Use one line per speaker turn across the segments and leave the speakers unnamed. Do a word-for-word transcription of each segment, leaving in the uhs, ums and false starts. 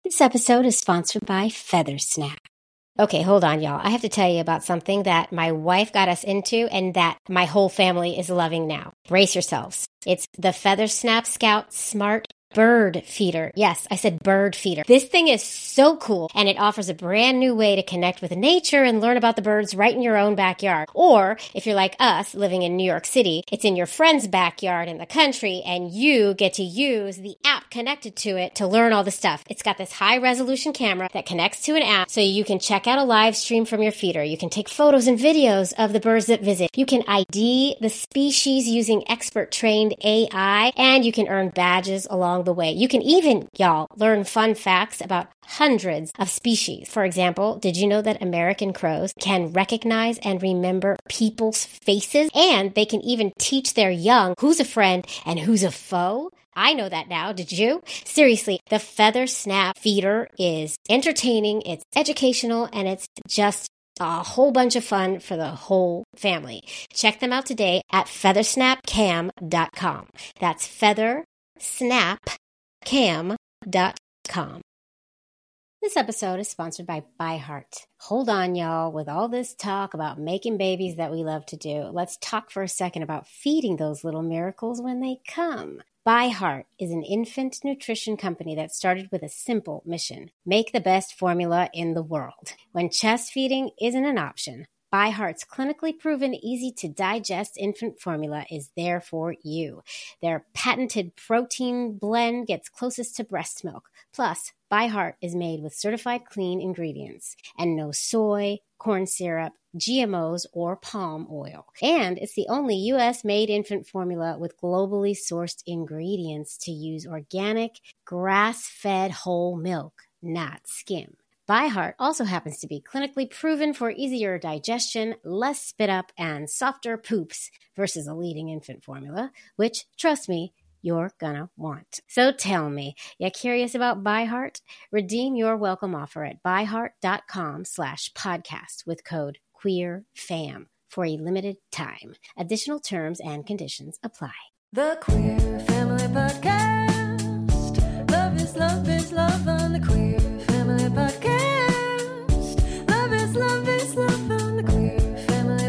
This episode is sponsored by Feathersnap. Okay, hold on, y'all. I have to tell you about something that my wife got us into and that my whole family is loving now. Brace yourselves. It's the Feathersnap Scout Smart Bird Feeder. Yes, I said bird feeder. This thing is so cool, and it offers a brand new way to connect with nature and learn about the birds right in your own backyard. Or, if you're like us, living in New York City, it's in your friend's backyard in the country, and you get to use the app connected to it to learn all the stuff. It's got this high-resolution camera that connects to an app, so you can check out a live stream from your feeder. You can take photos and videos of the birds that visit. You can I D the species using expert-trained A I, and you can earn badges along the way. You can even, y'all, learn fun facts about hundreds of species. For example, did you know that American crows can recognize and remember people's faces? And they can even teach their young who's a friend and who's a foe? I know that now. Did you? Seriously, the Feathersnap Feeder is entertaining, it's educational, and it's just a whole bunch of fun for the whole family. Check them out today at feathersnap cam dot com. That's feathersnap cam dot com. This episode is sponsored by ByHeart. Hold on, y'all. With all this talk about making babies that we love to do, let's talk for a second about feeding those little miracles when they come. ByHeart is an infant nutrition company that started with a simple mission: make the best formula in the world. When chest feeding isn't an option, ByHeart's clinically proven, easy-to-digest infant formula is there for you. Their patented protein blend gets closest to breast milk. Plus, ByHeart is made with certified clean ingredients and no soy, corn syrup, G M Os, or palm oil. And it's the only U S-made infant formula with globally sourced ingredients to use organic, grass-fed whole milk, not skim. ByHeart also happens to be clinically proven for easier digestion, less spit up, and softer poops versus a leading infant formula, which, trust me, you're gonna want. So tell me, you curious about ByHeart? Redeem your welcome offer at byheart.com slash podcast with code QueerFam for a limited time. Additional terms and conditions apply.
The Queer Family Podcast. Love is love is love on the Queer Family Podcast. Love is love is love on the Queer Family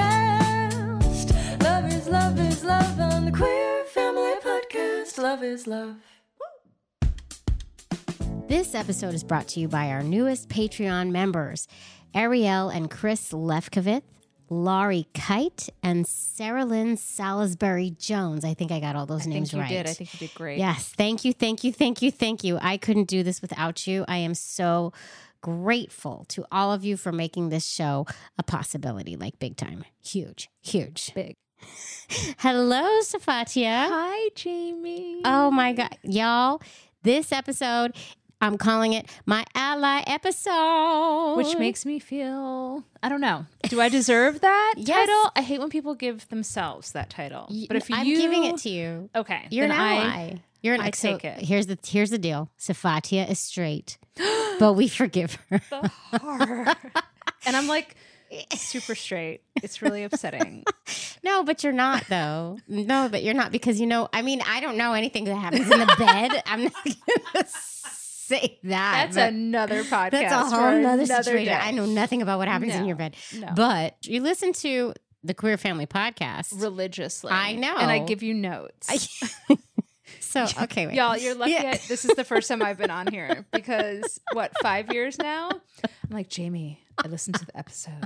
Podcast. Love is love is love on the Queer Family Podcast. Love is love.
This episode is brought to you by our newest Patreon members, Ariel and Chris Lefkowitz, Laurie Kite, and Sarah Lynn Salisbury Jones. I think I got all those
I
names
think you
right.
did. I think you did great.
Yes. Thank you. Thank you. Thank you. Thank you. I couldn't do this without you. I am so grateful to all of you for making this show a possibility, like big time. Huge, huge.
Big.
Hello, Safatia.
Hi, Jamie.
Oh my God. Y'all, this episode, I'm calling it my ally episode.
Which makes me feel, I don't know. Do I deserve that
Yes.
title? I hate when people give themselves that title. But if
I'm
you,
giving it to you.
Okay.
You're an
then I-
ally. You're an
I
so
take it.
Here's the here's the deal. Safatia is straight, but we forgive her.
The horror. And I'm like super straight. It's really upsetting.
No, but you're not though. No, but you're not because you know. I mean, I don't know anything that happens in the bed. I'm not gonna say that.
That's
but
another podcast.
That's a
for
whole nother
another
situation.
day.
I know nothing about what happens in
No,
your bed.
no.
But you listen to the Queer Family Podcast.
Religiously.
I know.
And I give you notes.
So okay, wait.
Y'all, you're lucky
Yeah.
I, this is the first time I've been on here because what, five years now? I'm like, Jamie, I listened to the episode.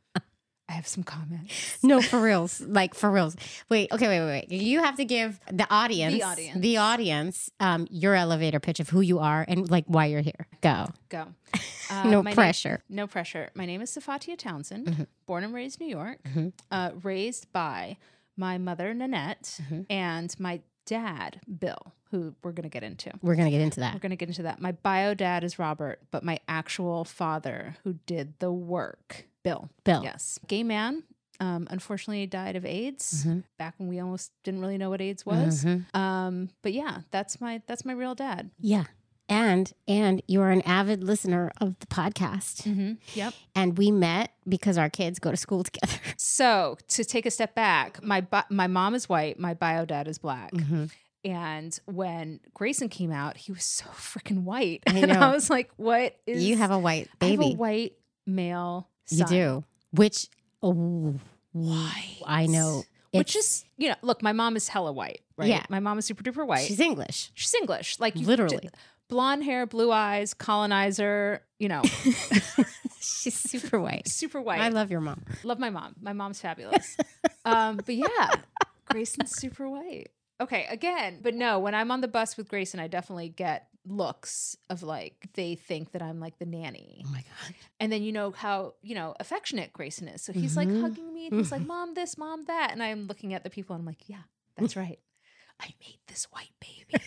I have some comments.
No, for reals. Like for reals. Wait, okay, wait, wait, wait. You have to give the audience,
The audience.
the audience, um, your elevator pitch of who you are and like why you're here. Go.
Go. Uh,
No
my name-
pressure.
no pressure. My name is Safatia Townsend,
Mm-hmm.
born and raised New York, uh, raised by my mother, Nanette,
Mm-hmm.
and my dad, Bill, who we're going to get into.
We're gonna get into
We're
that.
going to get into that. My bio dad is Robert, but my actual father who did the work, Bill.
Bill.
Yes. Gay man. Um, unfortunately, died of AIDS
Mhm.
back when we almost didn't really know what AIDS was.
Mhm.
Um, but yeah, that's my that's my real dad.
Yeah. And and you're an avid listener of the podcast.
Mm-hmm. Yep.
And we met because our kids go to school together.
So to take a step back, my bi- my mom is white, my bio dad is black.
Mm-hmm.
And when Grayson came out, he was so freaking white.
I
And
know.
I was like, what is...
You have a white
I have
baby.
a white male
You
son.
do. Which, oh,
White.
I know.
Which
It's-
is, you know, look, my mom is hella white, right?
Yeah.
My mom is super duper white.
she's English.
She's English. Like you-
Literally.
blonde hair, blue eyes, colonizer, you know,
She's super white.
super white.
I love your mom.
Love my mom. My mom's fabulous. um, but yeah, Grayson's super white. Okay, again, but no, when I'm on the bus with Grayson, I definitely get looks of like, they think that I'm like the nanny.
Oh my God.
And then you know how, you know, affectionate Grayson is. So he's like
Mhm.
hugging me and he's like, Mom this, Mom that. And I'm looking at the people and I'm like, yeah, that's right. I made this white baby.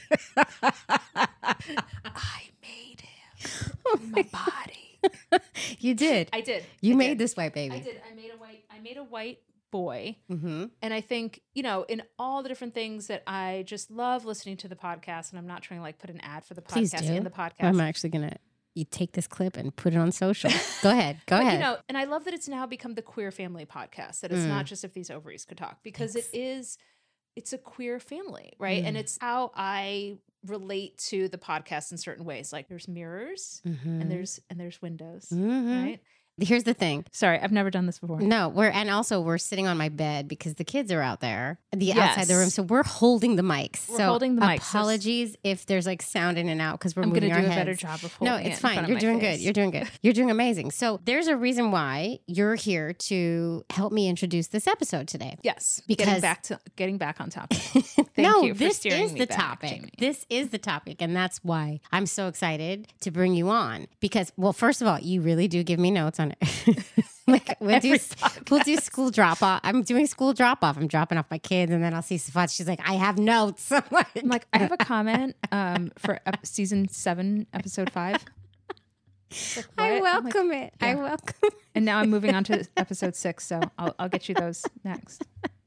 I made him in my body.
You did.
I did.
You
I
made
did.
this white baby.
I did. I made a white I made a white boy.
Mm-hmm.
And I think, you know, in all the different things that I just love listening to the podcast, and I'm not trying to like put an ad for the
Please
podcast
do.
in the podcast.
I'm actually going to you take this clip and put it on social. Go ahead. Go
But,
ahead.
you know, and I love that it's now become the Queer Family podcast, that it's
Mm.
not just If These Ovaries Could Talk, because
Thanks.
it is, it's a queer family, right? And
Mm.
it's how I relate to the podcast in certain ways. Like there's mirrors
Mhm.
and there's and there's windows,
Mhm.
right?
Here's the thing.
Sorry, I've never done this before.
No, we're and also we're sitting on my bed because the kids are out there, the outside the
Yes.
room. So we're holding the mics.
We're
so
holding the mics.
apologies if there's like sound in and out because we're
I'm
moving
going to
our
do a better
heads.
job of
No,
holding it
it's
in
fine.
front of
You're
my
doing
face.
good. You're doing good. You're doing amazing. So there's a reason why you're here to help me introduce this episode today.
Yes,
Because-
getting back to getting back on topic. Thank
no,
you for
this
steering
is
me
the
back,
topic.
Jamie.
This is the topic, and that's why I'm so excited to bring you on. Because, well, first of all, you really do give me notes on it. Like we'll do,
Every
we'll do school drop off. I'm doing school drop off. I'm dropping off my kids, and then I'll see Safat. She's like, I have notes. I'm like,
I'm like, I have a comment um, for ep- season seven, episode five. It's like,
I
what? I'm like,
welcome it. I
yeah.
welcome.
and now I'm moving on to episode six, so I'll, I'll get you those next.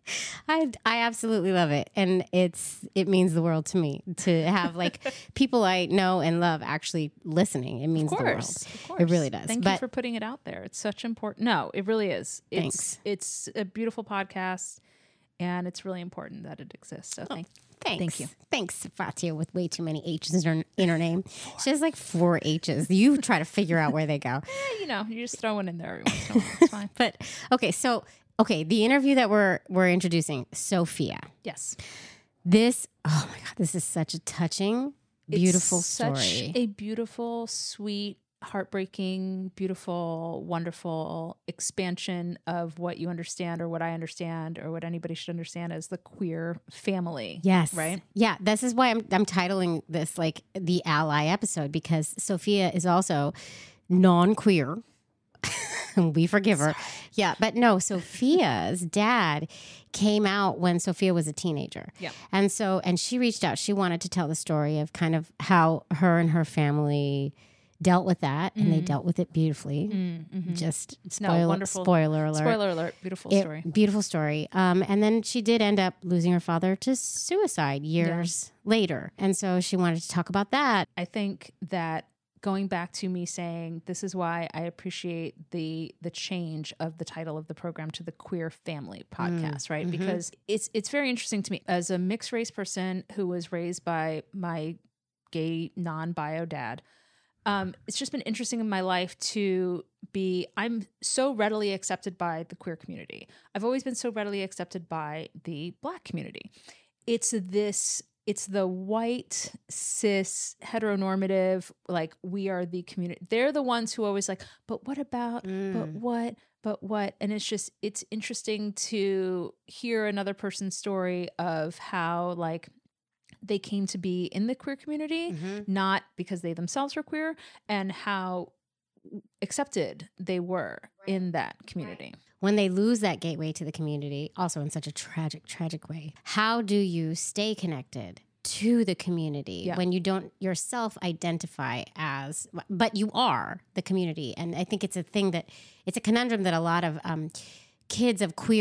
I I absolutely love it, and it's it means the world to me to have like people I know and love actually listening. It means
Of
the world.
course, of course.
It really does.
Thank
But
you for putting it out there. It's such important. No, it really is. It's,
Thanks.
It's a beautiful podcast, and it's really important that it exists. So thank
Thanks.
Thank you.
Thanks, Fatia, with way too many H's in her, in her name. She has like four H's. You try to figure out where they go.
Eh, you know, you just throw one in there every once in a while. It's fine.
But okay, so okay, the interview that we're we're introducing, Sophia.
Yes.
This, oh my God, this is such a touching, beautiful
It's such
story.
a beautiful, sweet, heartbreaking, beautiful, wonderful expansion of what you understand or what I understand or what anybody should understand as the queer family.
Yes.
Right?
Yeah. This is why I'm I'm titling this like the ally episode, because Sophia is also non-queer. We forgive her. Yeah. But no, Sophia's dad came out when Sophia was a teenager.
Yeah.
And so, and she reached out. She wanted to tell the story of kind of how her and her family dealt with that, and they dealt with it beautifully.
Mm-hmm.
Just
No,
spoiler,
wonderful.
spoiler alert.
Spoiler alert. Beautiful
It-
story.
Beautiful story. Um, and then she did end up losing her father to suicide years later. And so she wanted to talk about that.
I think that going back to me saying this is why I appreciate the the change of the title of the program to the Queer Family Podcast, right?
mhm.
Because it's it's very interesting to me as a mixed race person who was raised by my gay non-bio dad. Um, it's just been interesting in my life to be, I'm so readily accepted by the queer community. I've always been so readily accepted by the Black community. It's this, it's the white, cis, heteronormative, like we are the community. They're the ones who are always like, but what about, but
Mm.
what, but what? And it's just, it's interesting to hear another person's story of how like they came to be in the queer community,
Mhm.
not because they themselves were queer, and how accepted they were in that community.
When they lose that gateway to the community, also in such a tragic, tragic way, how do you stay connected to the community
Yeah.
when you don't yourself identify as, but you are the community? And I think it's a thing that, it's a conundrum that a lot of um, kids of queer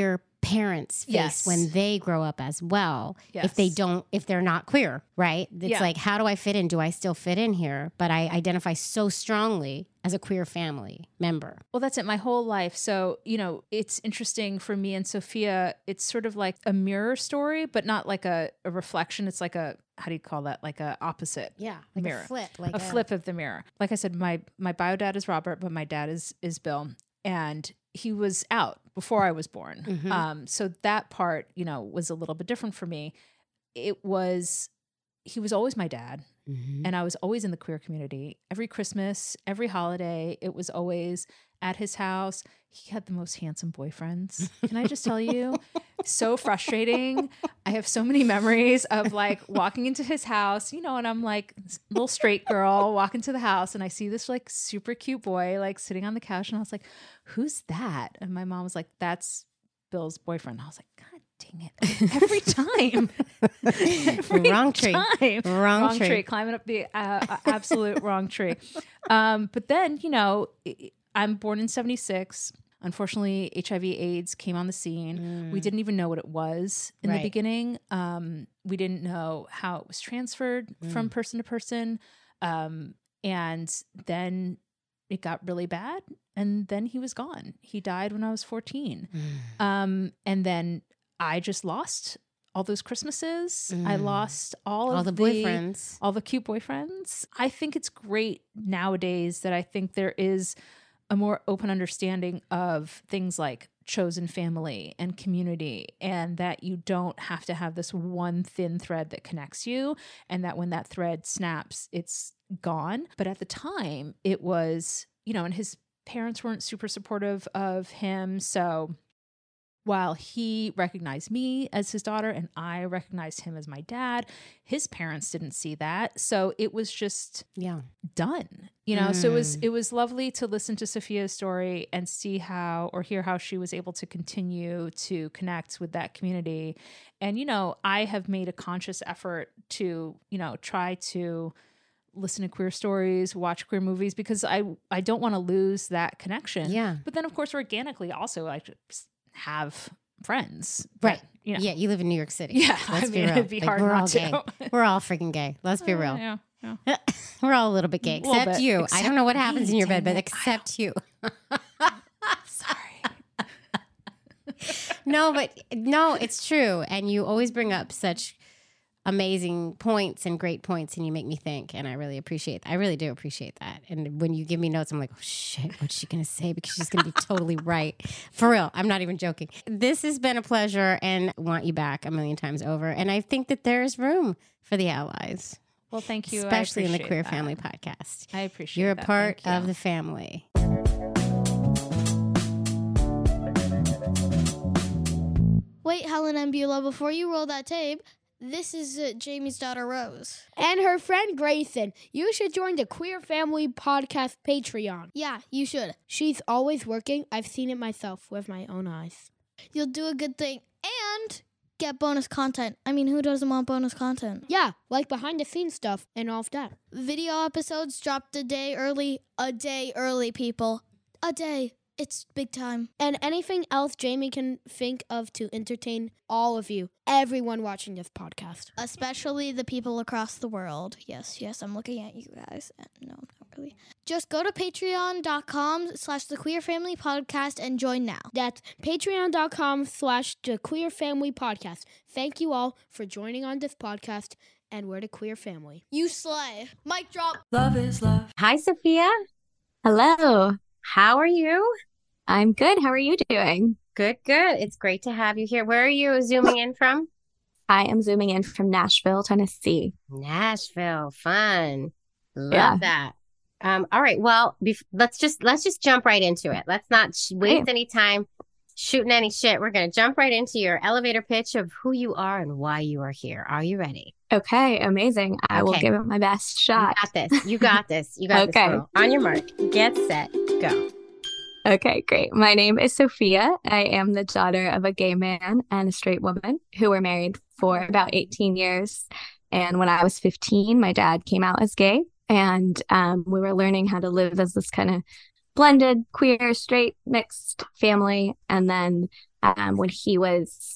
parents face
Yes.
when they grow up as well.
Yes.
If they don't, if they're not queer, right? It's
Yeah.
like, how do I fit in? Do I still fit in here? But I identify so strongly as a queer family member.
Well, that's it. My whole life. So, you know, it's interesting for me and Sophia. It's sort of like a mirror story, but not like a, a reflection. It's like a, how do you call that? Like a opposite.
Yeah, like
Mirror.
a flip, like
a, flip of the mirror. Like I said, my my bio dad is Robert, but my dad is is Bill, and he was out before I was born.
Mhm.
Um, so that part, you know, was a little bit different for me. It was he was always my dad,
Mhm.
and I was always in the queer community. Every Christmas, every holiday, it was always at his house. He had the most handsome boyfriends. Can I just tell you? So frustrating. I have so many memories of like walking into his house, you know, and I'm like little straight girl walking to the house, and I see this like super cute boy like sitting on the couch, and I was like, "Who's that?" And my mom was like, "That's Bill's boyfriend." I was like, "God dang it!" Every time, Every
Wrong tree.
time.
Wrong,
wrong
tree.
tree. Climbing up the uh, uh, absolute wrong tree. Um, but then, you know, I- I'm born in seventy-six. Unfortunately, H I V AIDS came on the scene. We didn't even know what it was in
Right.
the beginning. Um, we didn't know how it was transferred from person to person. Um, and then it got really bad. And then he was gone. He died when I was fourteen. Um, and then I just lost all those Christmases. I lost all,
All
of
the boyfriends.
all the cute boyfriends. I think it's great nowadays that I think there is a more open understanding of things like chosen family and community, and that you don't have to have this one thin thread that connects you, and that when that thread snaps, it's gone. But at the time, it was, you know, and his parents weren't super supportive of him. So while he recognized me as his daughter and I recognized him as my dad, his parents didn't see that. So it was just
Yeah.
done, you know? So it was, it was lovely to listen to Sophia's story and see how, or hear how she was able to continue to connect with that community. And, you know, I have made a conscious effort to, you know, try to listen to queer stories, watch queer movies, because I, I don't want to lose that connection.
Yeah.
But then of course, organically also I just have friends.
Right.
that, you know,
Yeah, you live in New York City.
Yeah,
Let's
I
be
mean,
real.
it'd be hard
we're
not
all
to.
gay. We're all freaking gay. Let's be real.
Yeah, yeah.
We're all a little bit gay,
Little
except
bit.
you. I
Except
don't know what happens
me,
in your bed,
dang
but
it.
except you.
Sorry.
No, but no, it's true. And you always bring up such amazing points and great points, and you make me think, and I really appreciate I really do appreciate that. And when you give me notes, I'm like, oh shit, what's she gonna say? Because she's gonna be totally right. For real. I'm not even joking. This has been a pleasure, and I want you back a million times over. And I think that there is room for the allies,
Well, thank you. I
especially in the
appreciate
Queer
that.
Family Podcast.
I appreciate
You're a
that.
part
Thank you.
of the family.
Wait, Helen and Beulah, before you roll that tape, this is uh, Jamie's daughter, Rose.
And her friend Grayson. You should join the Queer Family Podcast Patreon.
Yeah, you should.
She's always working. I've seen it myself with my own eyes.
You'll do a good thing and get bonus content. I mean, who doesn't want bonus content?
Yeah, like behind the scenes stuff and all of that.
Video episodes dropped a day early. A day early, people. A day. It's big time.
And anything else Jamie can think of to entertain all of you, everyone watching this podcast.
Especially the people across the world. Yes, yes, I'm looking at you guys. Uh, No, not really. Just go to patreon.com slash the Queer Family Podcast and join now.
That's patreon.com slash the Queer Family Podcast. Thank you all for joining on this podcast, and we're the Queer Family.
You slay. Mic drop.
Love is love.
Hi, Sophia.
Hello,
How are you?
I'm good. How are you doing?
Good, good. It's great to have you here. Where are you zooming in from?
I am zooming in from Nashville, Tennessee.
Nashville. Fun. Love
Yeah.
that. Um, all right. Well, bef- let's just let's just jump right into it. Let's not sh- waste
Okay.
any time shooting any shit. We're gonna jump right into your elevator pitch of who you are and why you are here. Are you ready?
Okay, amazing. I will
Okay.
give it my best shot.
You got this. You got this. You got
Okay.
this. Girl. On your mark. Get set. Go.
Okay, great. My name is Sophia. I am the daughter of a gay man and a straight woman who were married for about eighteen years. And when I was fifteen, my dad came out as gay, and um, we were learning how to live as this kind of blended, queer, straight, mixed family. And then Um, when he was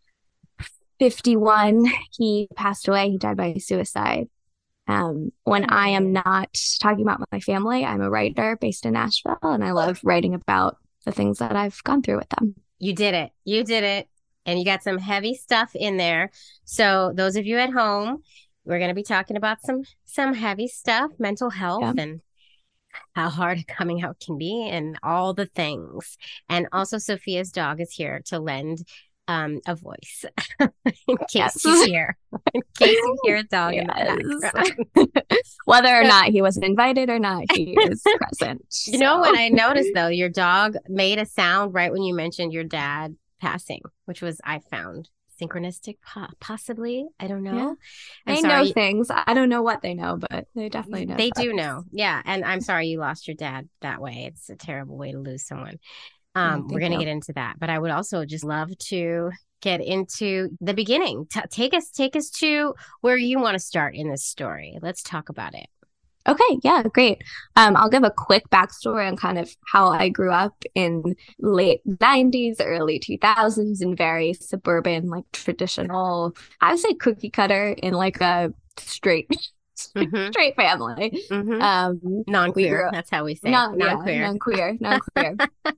fifty-one, he passed away. He died by suicide. Um, when I am not talking about my family, I'm a writer based in Nashville, and I love writing about the things that I've gone through with them.
You did it. You did it. And you got some heavy stuff in there. So those of you at home, we're going to be talking about some some heavy stuff, mental health, yeah. and how hard coming out can be and all the things. And also Sophia's dog is here to lend um, a voice in case yes. you hear in case you hear a dog yes. in the background.
Whether or not he was invited or not, he is present.
You so. know what I noticed though? Your dog made a sound right when you mentioned your dad passing, which was, I found, synchronistic, possibly. I don't know.
Yeah. They know things. I don't know what they know, but they definitely know.
They do know. Yeah. And I'm sorry you lost your dad that way. It's a terrible way to lose someone. Um, yeah, we're going to get into that. But I would also just love to get into the beginning. T- take us, take us to where you want to start in this story. Let's talk about it.
Okay, yeah, great. Um, I'll give a quick backstory on kind of how I grew up in late nineties, early two thousands in very suburban, like traditional, I would say cookie cutter in like a straight mm-hmm. straight family.
Mm-hmm.
Um,
non-queer, up, that's how we say non, non-queer.
Yeah, non-queer, non-queer.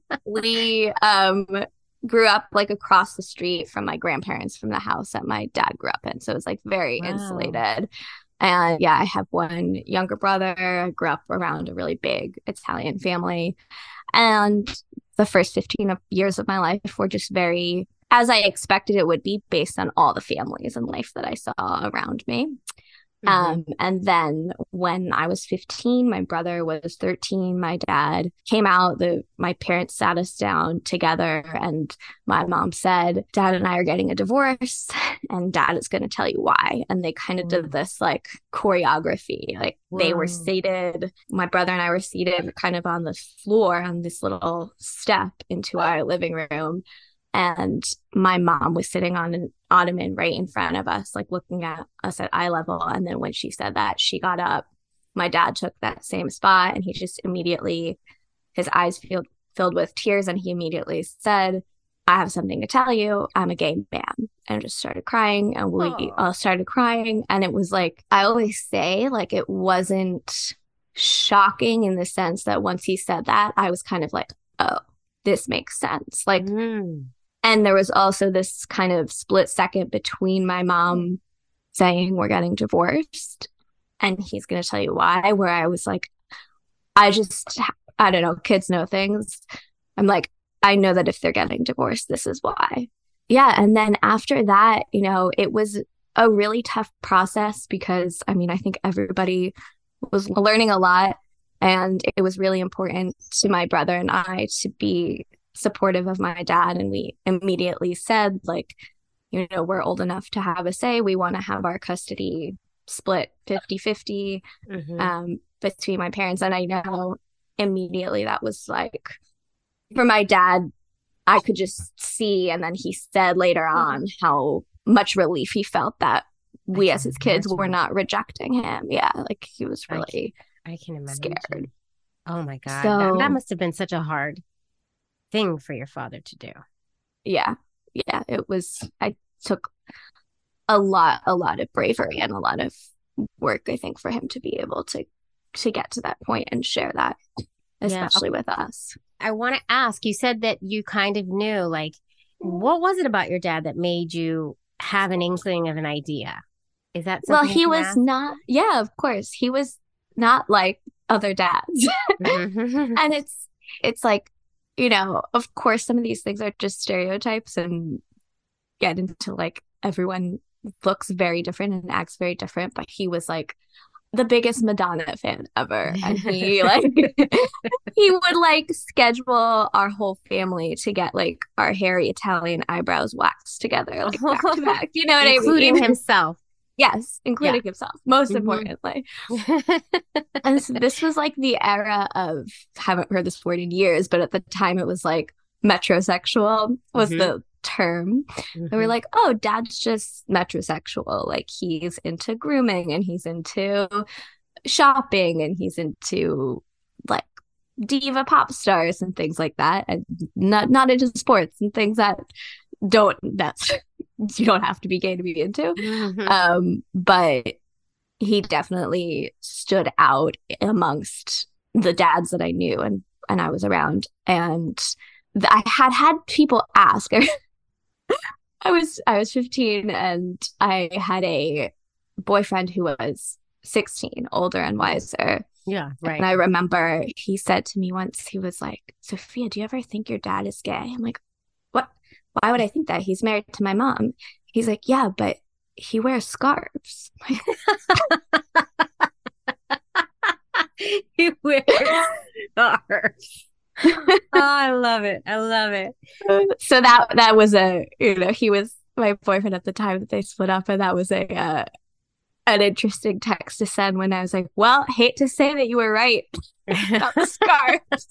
we um, grew up like across the street from my grandparents from the house that my dad grew up in. So it was like very wow. insulated. And yeah, I have one younger brother. I grew up around a really big Italian family. And the first fifteen years of my life were just very, as I expected it would be, based on all the families and life that I saw around me. Mm-hmm. Um, and then when I was fifteen, my brother was thirteen, my dad came out, the my parents sat us down together, and my mom said, Dad and I are getting a divorce, and Dad is going to tell you why. And they kind of mm-hmm. did this like choreography, like Whoa. They were seated, my brother and I were seated kind of on the floor on this little step into our living room. And my mom was sitting on an ottoman right in front of us, like looking at us at eye level. And then when she said that, she got up. My dad took that same spot, and he just immediately, his eyes filled, filled with tears. And he immediately said, I have something to tell you. I'm a gay man. And just started crying. And we Aww. all started crying. And it was like, I always say, like, it wasn't shocking in the sense that once he said that, I was kind of like, oh, this makes sense. Like, mm. And there was also this kind of split second between my mom saying we're getting divorced and he's going to tell you why, where I was like, I just, I don't know, kids know things. I'm like, I know that if they're getting divorced, this is why. Yeah. And then after that, you know, it was a really tough process because, I mean, I think everybody was learning a lot, and it was really important to my brother and I to be supportive of my dad. And we immediately said, like, you know, we're old enough to have a say. We want to have our custody split fifty-fifty mm-hmm. um, between my parents. And I know immediately that was like, for my dad, I could just see. And then he said later on how much relief he felt that we as his kids imagine. were not rejecting him. Yeah, like he was really
I can, I can imagine.
scared.
Oh my God.
So,
that, that must have been such a hard thing for your father to do.
Yeah. Yeah. It was, I took a lot, a lot of bravery and a lot of work, I think, for him to be able to, to get to that point and share that, especially yeah. with us.
I want to ask, you said that you kind of knew, like, what was it about your dad that made you have an inkling of an idea? Is that something
Well, he was
ask?
not, yeah, of course. He was not like other dads. And it's, it's like, you know, of course, some of these things are just stereotypes and get into like everyone looks very different and acts very different. But he was like the biggest Madonna fan ever. And he like, he would like schedule our whole family to get like our hairy Italian eyebrows waxed together, like back to back. You know what I mean?
Including himself.
Yes, including yeah. himself, most
mm-hmm.
importantly. And so this was like the era of, haven't heard this word in years, but at the time it was like metrosexual was mm-hmm. the term. Mm-hmm. And we're like, oh, dad's just metrosexual. Like he's into grooming and he's into shopping and he's into like diva pop stars and things like that, and not not into sports and things that don't that's you don't have to be gay to be into.
Mhm.
Um, but he definitely stood out amongst the dads that I knew and and I was around. And th- I had had people ask. I was I was fifteen and I had a boyfriend who was sixteen, older and wiser.
Yeah, right.
And I remember he said to me once, he was like, Sophia, do you ever think your dad is gay? I'm like, what? Why would I think that? He's married to my mom. He's like, yeah, but he wears scarves.
He wears scarves. Oh, I love it. I love it.
So that that was a, you know, he was my boyfriend at the time that they split up, and that was a uh, an interesting text to send when I was like, well, hate to say that you were right about the scarves.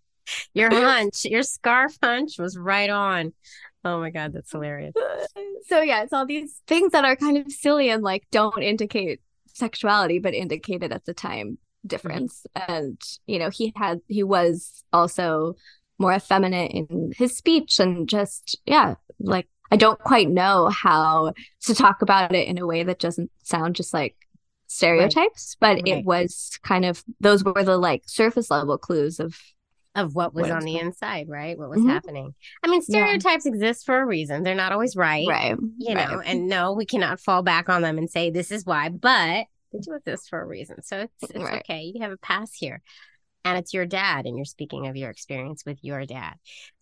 Your hunch, your scarf hunch was right on. Oh my God, that's hilarious.
So yeah, it's all these things that are kind of silly and like don't indicate sexuality, but indicated at the time difference. Mm-hmm. And you know, he had he was also more effeminate in his speech and just yeah, like I don't quite know how to talk about it in a way that doesn't sound just like stereotypes, right. but right. It was kind of those were the like surface level clues of
of what was what on the going. Inside, right? What was mm-hmm. happening. I mean, stereotypes yeah. exist for a reason. They're not always right.
Right.
You
right.
know, and no, we cannot fall back on them and say this is why, but they do exist for a reason. So it's, it's right. okay. You have a pass here. And it's your dad. And you're speaking of your experience with your dad.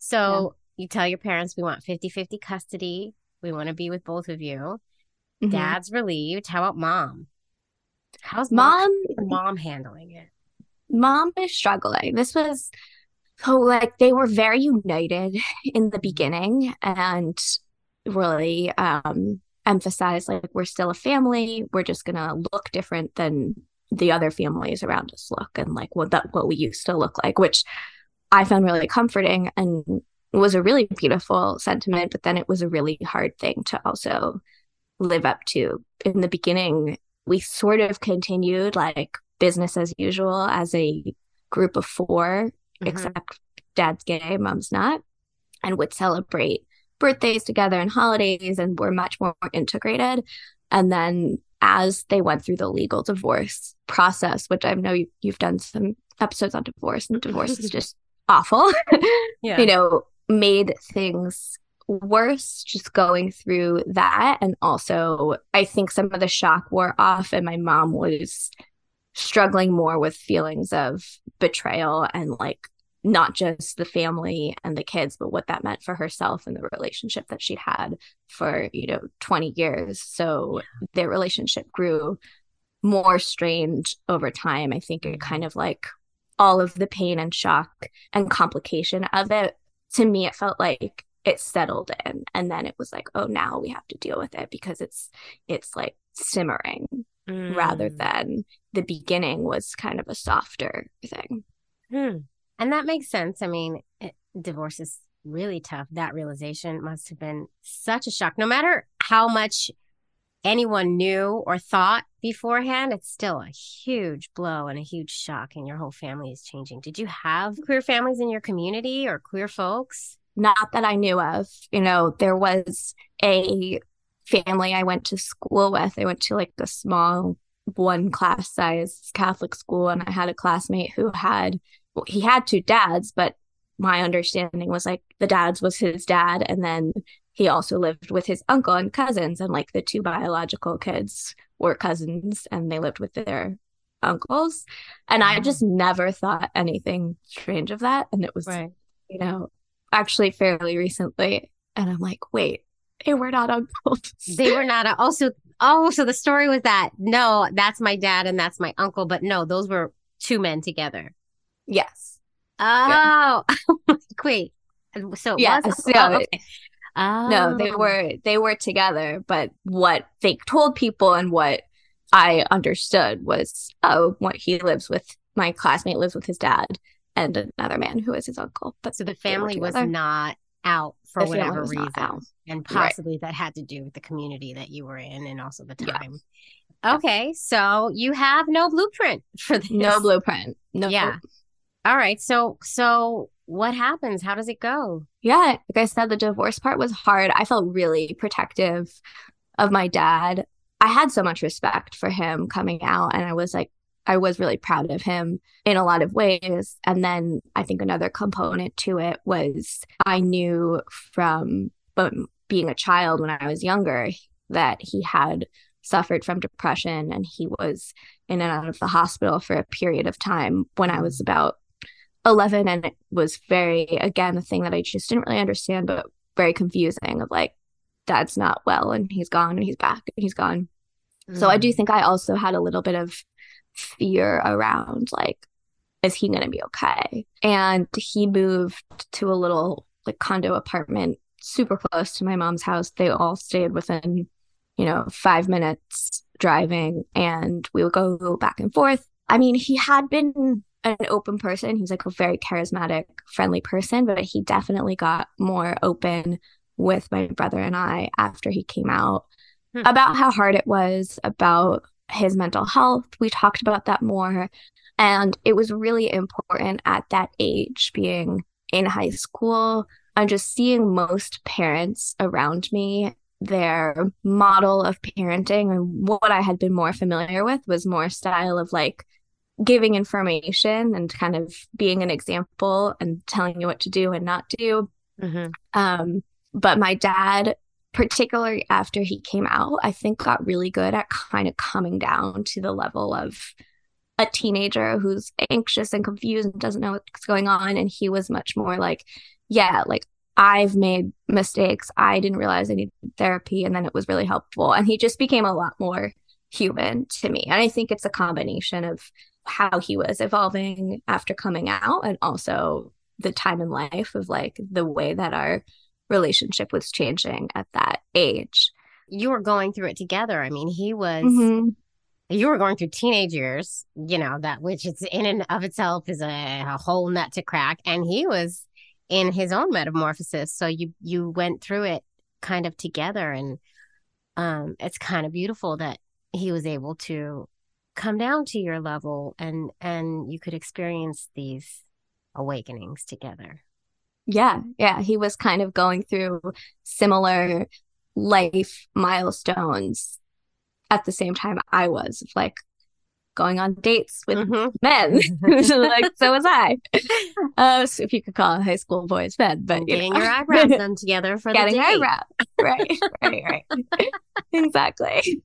So yeah. you tell your parents we want fifty-fifty custody. We want to be with both of you. Mm-hmm. Dad's relieved. How about mom? How's mom, mom, mom handling it?
Mom is struggling. This was so like they were very united in the beginning and really um, emphasized like we're still a family. We're just gonna look different than the other families around us look and like what that what we used to look like, which I found really comforting and was a really beautiful sentiment. But then it was a really hard thing to also live up to. In the beginning, we sort of continued like business as usual as a group of four, mm-hmm. except dad's gay, mom's not, and would celebrate birthdays together and holidays and were much more integrated. And then as they went through the legal divorce process, which I know you, you've done some episodes on divorce, and divorce is just awful, yeah. you know, made things worse just going through that. And also, I think some of the shock wore off, and my mom was struggling more with feelings of betrayal and like not just the family and the kids, but what that meant for herself and the relationship that she'd had for, you know, twenty years. So their relationship grew more strained over time. I think it kind of like all of the pain and shock and complication of it, to me, it felt like it settled in. And then it was like, oh, now we have to deal with it because it's, it's like simmering mm. rather than the beginning was kind of a softer thing.
Hmm. And that makes sense. I mean, it, divorce is really tough. That realization must have been such a shock. No matter how much anyone knew or thought beforehand, it's still a huge blow and a huge shock, and your whole family is changing. Did you have queer families in your community or queer folks?
Not that I knew of. You know, there was a family I went to school with. I went to like a small one class size Catholic school, and I had a classmate who had he had two dads, but my understanding was like the dad's was his dad, and then he also lived with his uncle and cousins, and like the two biological kids were cousins and they lived with their uncles. And I just never thought anything strange of that. And it was, right. you know, actually fairly recently. And I'm like, wait, they were not uncles.
They were not. A- also, oh, so the story was that, no, that's my dad and that's my uncle. But no, those were two men together.
Yes.
Oh, yeah. Wait. So it
yeah,
was
so
oh, okay. Oh.
No, they were they were together, but what they told people and what I understood was, oh, what he lives with, my classmate lives with his dad and another man who is his uncle. But
so the family was not out for
the
whatever reason, and possibly
right.
that had to do with the community that you were in and also the time. Yeah. Okay, so you have no blueprint for this.
No blueprint. No.
Yeah. All right. So, so what happens? How does it go?
Yeah, like I said, the divorce part was hard. I felt really protective of my dad. I had so much respect for him coming out, and I was like, I was really proud of him in a lot of ways. And then I think another component to it was I knew from but being a child when I was younger that he had suffered from depression, and he was in and out of the hospital for a period of time when I was about eleven. And it was very, again, a thing that I just didn't really understand, but very confusing of like, dad's not well and he's gone and he's back and he's gone. Mm. So I do think I also had a little bit of fear around like, is he going to be okay? And he moved to a little like condo apartment super close to my mom's house. They all stayed within, you know, five minutes driving, and we would go back and forth. I mean, he had been an open person. He was like a very charismatic, friendly person, but he definitely got more open with my brother and I after he came out hmm. about how hard it was, about his mental health. We talked about that more. And it was really important at that age, being in high school, and just seeing most parents around me, their model of parenting and what I had been more familiar with was more style of like giving information and kind of being an example and telling you what to do and not do. Mm-hmm. Um, but my dad, particularly after he came out, I think got really good at kind of coming down to the level of a teenager who's anxious and confused and doesn't know what's going on. And he was much more like, yeah, like I've made mistakes. I didn't realize I needed therapy. And then it was really helpful. And he just became a lot more human to me. And I think it's a combination of how he was evolving after coming out, and also the time in life of like the way that our relationship was changing at that age.
You were going through it together. I mean, he was,
mm-hmm.
you were going through teenage years, you know, that which it's in and of itself is a, a whole nut to crack. And he was in his own metamorphosis. So you, you went through it kind of together. And um, it's kind of beautiful that he was able to come down to your level, and, and you could experience these awakenings together.
Yeah. Yeah. He was kind of going through similar life milestones at the same time I was, like going on dates with mm-hmm. men. So, like, so was I. Uh, so if you could call high school boys men, but you
getting
know.
your eyebrows done together for
getting
the date.
eyebrows. Right. Right. Right. Exactly.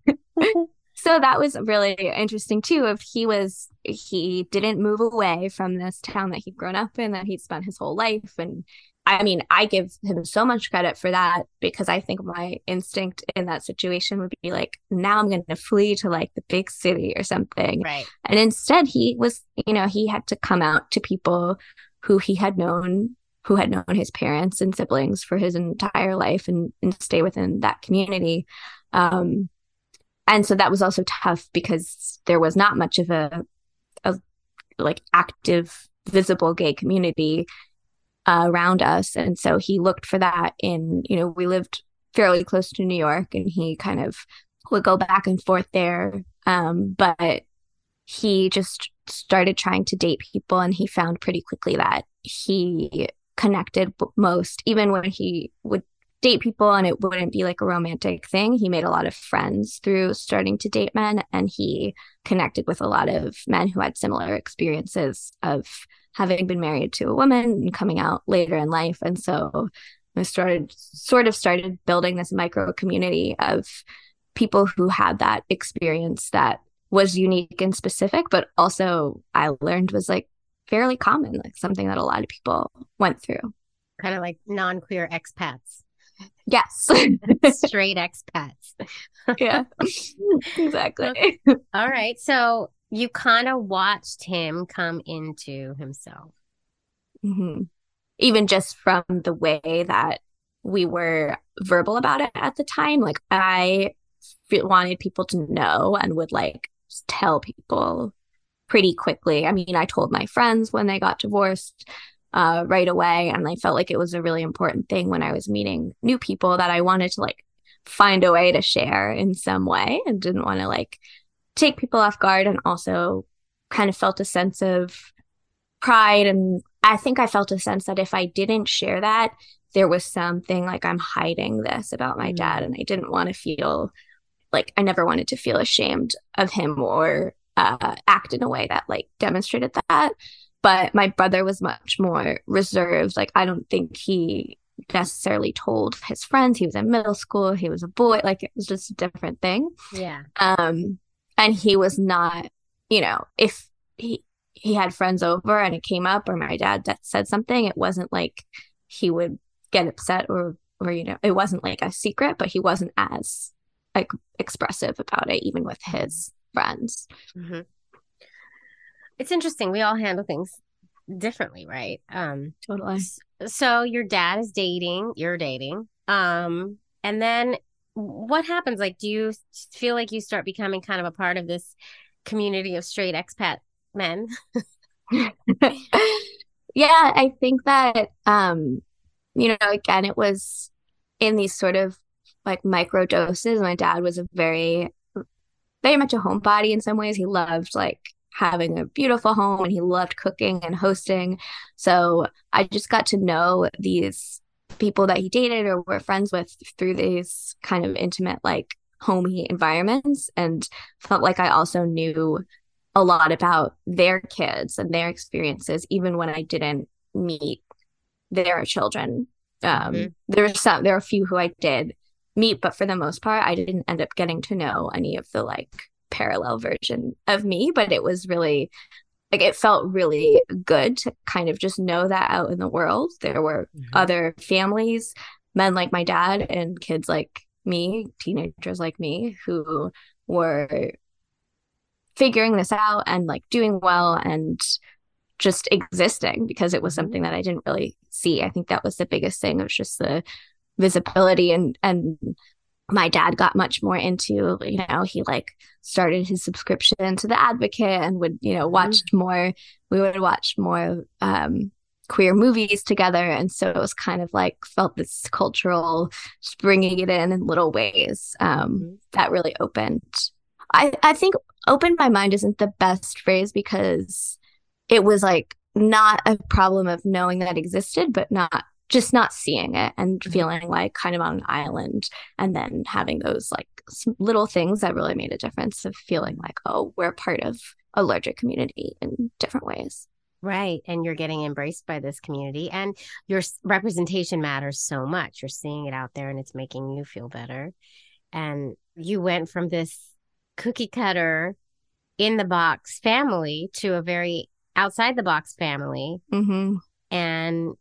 So that was really interesting too. If he was, he didn't move away from this town that he'd grown up in, that he'd spent his whole life. And I mean, I give him so much credit for that, because I think my instinct in that situation would be like, now I'm going to flee to like the big city or something.
Right.
And instead he was, you know, he had to come out to people who he had known, who had known his parents and siblings for his entire life, and, and stay within that community. Um, And so that was also tough, because there was not much of a, a like active, visible gay community uh, around us. And so he looked for that in, you know, we lived fairly close to New York, and he kind of would go back and forth there. Um, but he just started trying to date people, and he found pretty quickly that he connected most, even when he would date people and it wouldn't be like a romantic thing. He made a lot of friends through starting to date men, and he connected with a lot of men who had similar experiences of having been married to a woman and coming out later in life. And so I started sort of started building this micro community of people who had that experience that was unique and specific, but also I learned was like fairly common, like something that a lot of people went through.
Kind of like non-queer expats.
Yes.
Straight expats.
Yeah, exactly.
All right. So you kind of watched him come into himself.
Mm-hmm. Even just from the way that we were verbal about it at the time. Like I f- wanted people to know, and would like tell people pretty quickly. I mean, I told my friends when they got divorced uh, right away. And I felt like it was a really important thing when I was meeting new people, that I wanted to like find a way to share in some way, and didn't want to like take people off guard, and also kind of felt a sense of pride. And I think I felt a sense that if I didn't share that, there was something like I'm hiding this about my dad. And I didn't want to feel like I never wanted to feel ashamed of him or uh, act in a way that like demonstrated that. But my brother was much more reserved. Like, I don't think he necessarily told his friends. He was in middle school. He was a boy. Like, it was just a different thing.
Yeah.
Um, and he was not, you know, if he he had friends over and it came up or my dad that said something, it wasn't like he would get upset or, or, you know, it wasn't like a secret, but he wasn't as like expressive about it, even with his friends.
Mm-hmm. It's interesting. We all handle things differently, right? Um,
Totally.
So your dad is dating, you're dating. Um, and then what happens? Like, do you feel like you start becoming kind of a part of this community of straight expat men?
Yeah, I think that, um, you know, again, it was in these sort of like micro doses. My dad was a very, very much a homebody in some ways. He loved like having a beautiful home and he loved cooking and hosting. So I just got to know these people that he dated or were friends with through these kind of intimate, like homey environments, and felt like I also knew a lot about their kids and their experiences, even when I didn't meet their children. Um, mm-hmm. There were some, there were a few who I did meet, but for the most part, I didn't end up getting to know any of the like parallel version of me. But it was really like, it felt really good to kind of just know that out in the world there were mm-hmm. other families, men like my dad and kids like me, teenagers like me, who were figuring this out and like doing well and just existing, because it was something that I didn't really see. I think that was the biggest thing. It was just the visibility, and and my dad got much more into, you know, he like started his subscription to The Advocate and would, you know, watch mm-hmm. more, we would watch more um, queer movies together. And so it was kind of like felt this cultural, just bringing it in in little ways um, mm-hmm. that really opened. I, I think opened my mind isn't the best phrase, because it was like not a problem of knowing that existed, but not just not seeing it and mm-hmm. feeling like kind of on an island, and then having those like little things that really made a difference of feeling like, oh, we're part of a larger community in different ways.
Right. And you're getting embraced by this community, and your representation matters so much. You're seeing it out there and it's making you feel better. And you went from this cookie cutter in the box family to a very outside the box family. Mm-hmm. And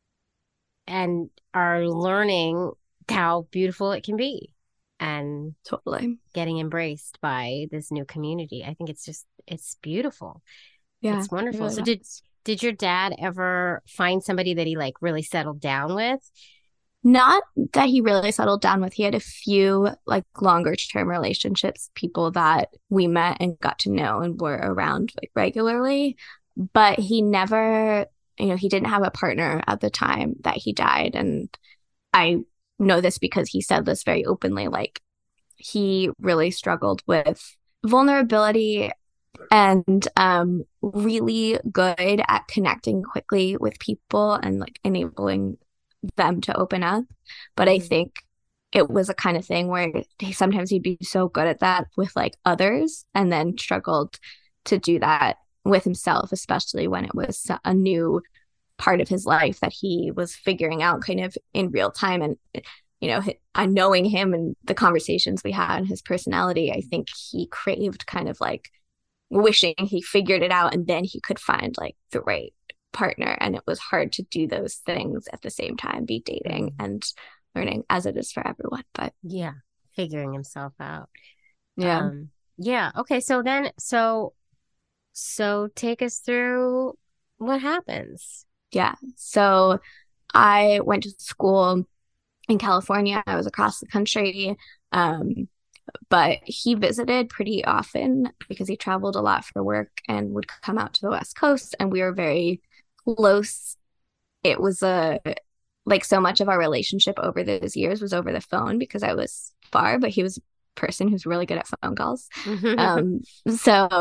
and are learning how beautiful it can be and
totally
getting embraced by this new community. I think it's just, it's beautiful.
Yeah.
It's wonderful.
Really
so did, did your dad ever find somebody that he like really settled down with?
Not that he really settled down with. He had a few like longer term relationships, people that we met and got to know and were around like regularly, but he never, you know, he didn't have a partner at the time that he died. And I know this because he said this very openly, like he really struggled with vulnerability and um, really good at connecting quickly with people and like enabling them to open up. But I think it was a kind of thing where he, sometimes he'd be so good at that with like others and then struggled to do that with himself, especially when it was a new part of his life that he was figuring out kind of in real time. And, you know, knowing him and the conversations we had and his personality, I think he craved kind of like wishing he figured it out and then he could find like the right partner. And it was hard to do those things at the same time, be dating mm-hmm. and learning, as it is for everyone. But
yeah, figuring himself out.
Yeah.
Um, yeah. Okay. So then, so, so take us through what happens.
Yeah. So I went to school in California. I was across the country. Um, but he visited pretty often because he traveled a lot for work and would come out to the West Coast, and we were very close. It was a like so much of our relationship over those years was over the phone because I was far, but he was a person who's really good at phone calls. um, so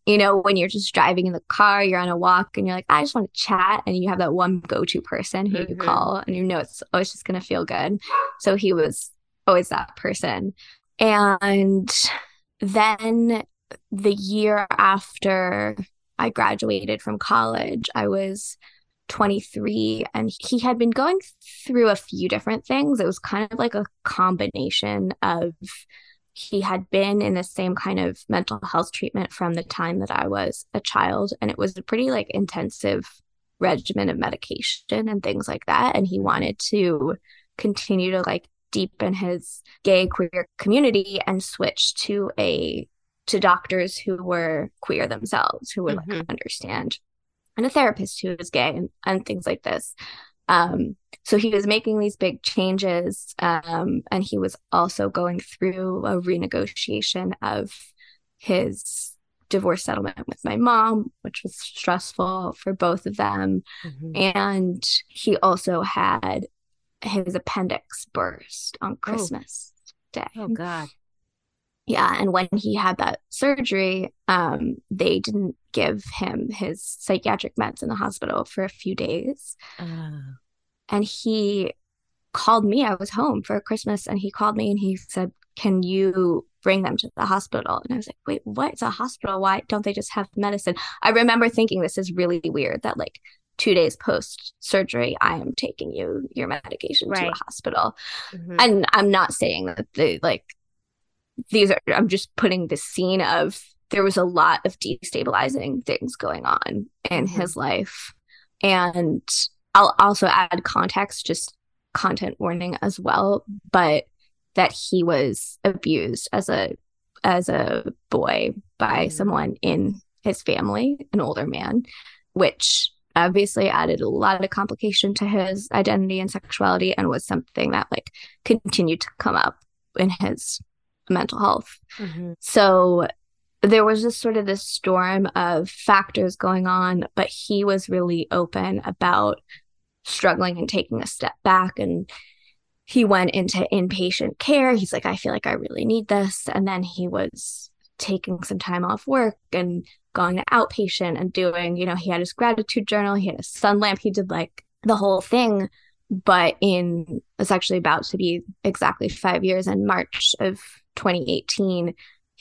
you know, when you're just driving in the car, you're on a walk and you're like, I just want to chat. And you have that one go-to person who you
Mhm.
call and you know it's always just going to feel good. So he was always that person. And then the year after I graduated from college, I was twenty-three, and he had been going through a few different things. It was kind of like a combination of he had been in the same kind of mental health treatment from the time that I was a child, and it was a pretty like intensive regimen of medication and things like that. And he wanted to continue to like deepen his gay queer community and switch to a to doctors who were queer themselves, who would like
Mhm.
understand, and a therapist who was gay and, and things like this. Um, so he was making these big changes, um, and he was also going through a renegotiation of his divorce settlement with my mom, which was stressful for both of them.
Mhm.
And he also had his appendix burst on Christmas Day.
Oh God.
Yeah, and when he had that surgery, um, they didn't give him his psychiatric meds in the hospital for a few days.
Uh,
And he called me. I was home for Christmas, and he called me and he said, can you bring them to the hospital? And I was like, wait, what? It's a hospital. Why don't they just have medicine? I remember thinking this is really weird that like two days post surgery, I am taking you your medication to
Right.
a hospital.
mhm.
And I'm not saying that they like these are, I'm just putting the scene of there was a lot of destabilizing things going on in
Mhm.
his life. And I'll also add context, just content warning as well, but that he was abused as a as a boy by
Mhm.
someone in his family, an older man, which obviously added a lot of complication to his identity and sexuality, and was something that like continued to come up in his mental health.
Mhm.
So there was just sort of this storm of factors going on, but he was really open about struggling and taking a step back. And he went into inpatient care. He's like, I feel like I really need this. And then he was taking some time off work and going to outpatient and doing, you know, he had his gratitude journal, he had a sun lamp, he did like the whole thing. But in it's actually about to be exactly five years in March of twenty eighteen,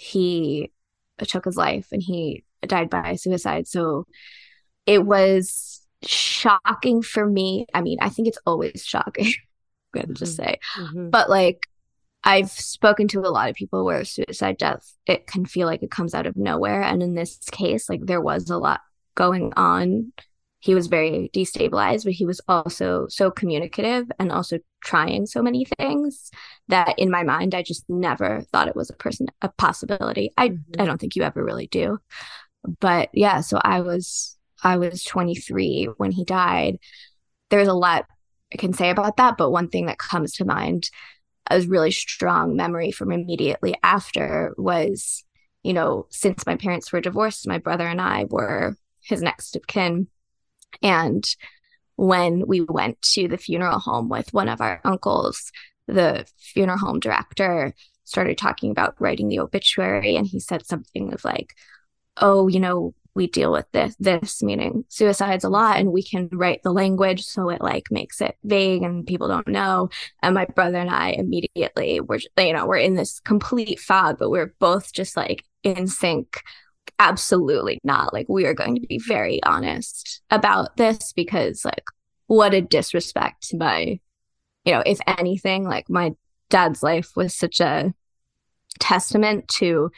he took his life and he died by suicide. So it was shocking for me. I mean, I think it's always shocking, I'm gonna just say.
Mhm.
But like I've spoken to a lot of people where suicide death, it can feel like it comes out of nowhere. And in this case, like there was a lot going on. He was very destabilized, but he was also so communicative and also trying so many things that in my mind, I just never thought it was a person, a possibility. I,
Mhm.
I don't think you ever really do. But yeah, so I was, I was twenty-three when he died. There's a lot I can say about that, but one thing that comes to mind, a really strong memory from immediately after was, you know, since my parents were divorced, my brother and I were his next of kin. And when we went to the funeral home with one of our uncles, the funeral home director started talking about writing the obituary. And he said something of like, oh, you know, we deal with this, this meaning suicides a lot, and we can write the language so it like makes it vague and people don't know. And my brother and I immediately were, you know, we're in this complete fog, but we're both just like in sync. Absolutely not. Like we are going to be very honest about this, because like what a disrespect to my, you know, if anything, like my dad's life was such a testament to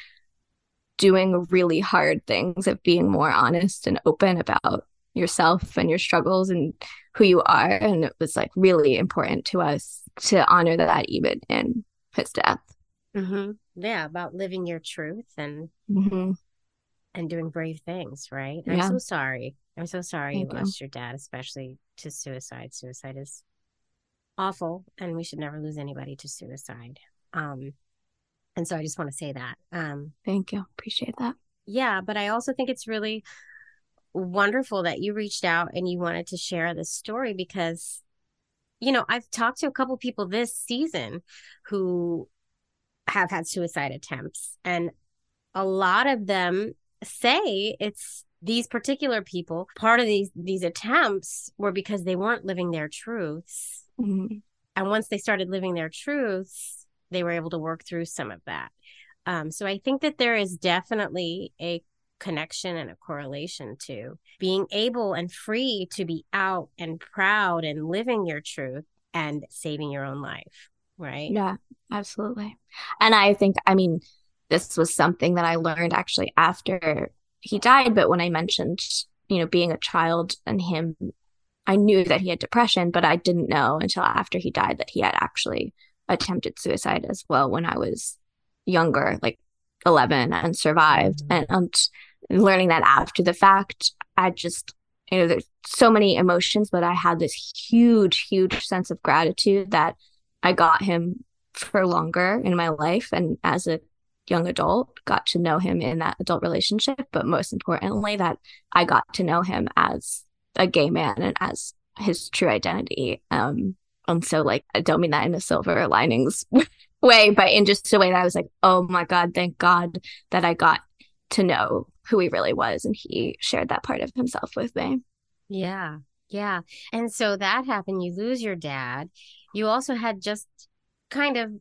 doing really hard things, of being more honest and open about yourself and your struggles and who you are. And it was like really important to us to honor that even in his death.
Mhm. Yeah, about living your truth and
Mm-hmm.
and doing brave things, right? I'm
Yeah.
so sorry. I'm so sorry
Thank
you
you.
lost your dad, especially to suicide. Suicide is awful, and we should never lose anybody to suicide. Um, and so I just want to say that. Um,
Thank you. Appreciate that.
yeah, but I also think it's really wonderful that you reached out and you wanted to share this story, because, you know, I've talked to a couple people this season who have had suicide attempts, and a lot of them say it's these particular people, part of these these attempts were because they weren't living their truths.
Mm-hmm.
And once they started living their truths, they were able to work through some of that. Um, so I think that there is definitely a connection and a correlation to being able and free to be out and proud and living your truth and saving your own life, right?
Yeah, absolutely. And I think, I mean, this was something that I learned actually after he died. But when I mentioned, you know, being a child and him, I knew that he had depression, but I didn't know until after he died that he had actually attempted suicide as well when I was younger, like eleven, and survived.
Mm-hmm.
And um, learning that after the fact, I just, you know, there's so many emotions, but I had this huge, huge sense of gratitude that I got him for longer in my life. And as a young adult, got to know him in that adult relationship. But most importantly, that I got to know him as a gay man and as his true identity. Um, and so, like, I don't mean that in a silver linings way, but in just a way that I was like, oh my God, thank God that I got to know who he really was. And he shared that part of himself with me.
Yeah. Yeah. And so that happened. You lose your dad. You also had just kind of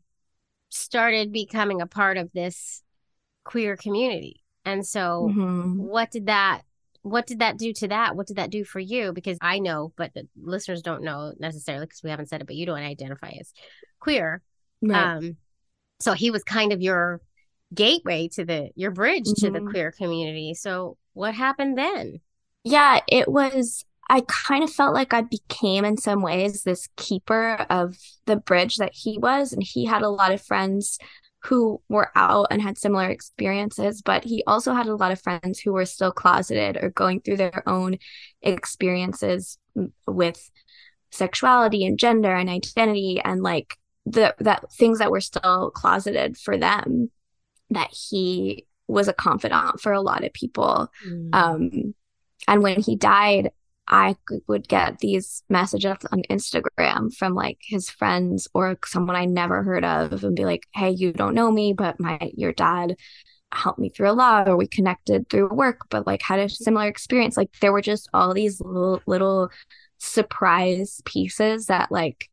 started becoming a part of this queer community. And so
Mm-hmm.
what did that what did that do to that? What did that do for you? Because I know, but the listeners don't know necessarily because we haven't said it, but you don't identify as queer.
Right.
Um, so he was kind of your gateway to the, your bridge to the
Mhm.
queer community. So what happened then?
Yeah, it was, I kind of felt like I became in some ways this keeper of the bridge that he was. And he had a lot of friends who were out and had similar experiences, but he also had a lot of friends who were still closeted or going through their own experiences with sexuality and gender and identity, and like the that things that were still closeted for them, that he was a confidant for a lot of people.
Mm.
Um, and when he died, I would get these messages on Instagram from like his friends or someone I never heard of and be like, hey, you don't know me, but my your dad helped me through a lot, or we connected through work, but like had a similar experience. Like there were just all these little, little surprise pieces that like,